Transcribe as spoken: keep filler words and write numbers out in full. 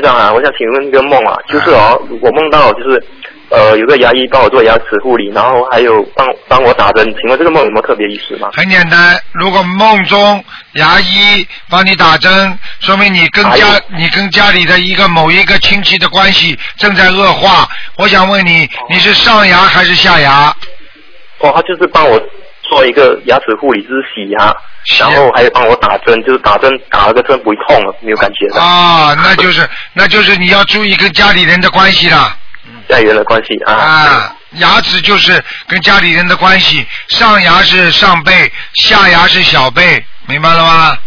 长啊，我想请问一个梦啊，就是哦，我梦到就是呃有个牙医帮我做牙齿护理，然后还有帮帮我打针，请问这个梦有没有特别意思吗？ 很简单，如果梦中牙医帮你打针，说明你跟家你跟家里的一个某一个亲戚的关系正在恶化。我想问你，你是上牙还是下牙？ 哦，他就是帮我做一个牙齿护理，就是洗牙，然后还有帮我打针，就是打针打了个针不会痛了，没有感觉的。 啊，那就是那就是你要注意跟家里人的关系了。 家里人的关系啊。 啊，牙齿就是跟家里人的关系，上牙是上辈，下牙是小辈，明白了吗？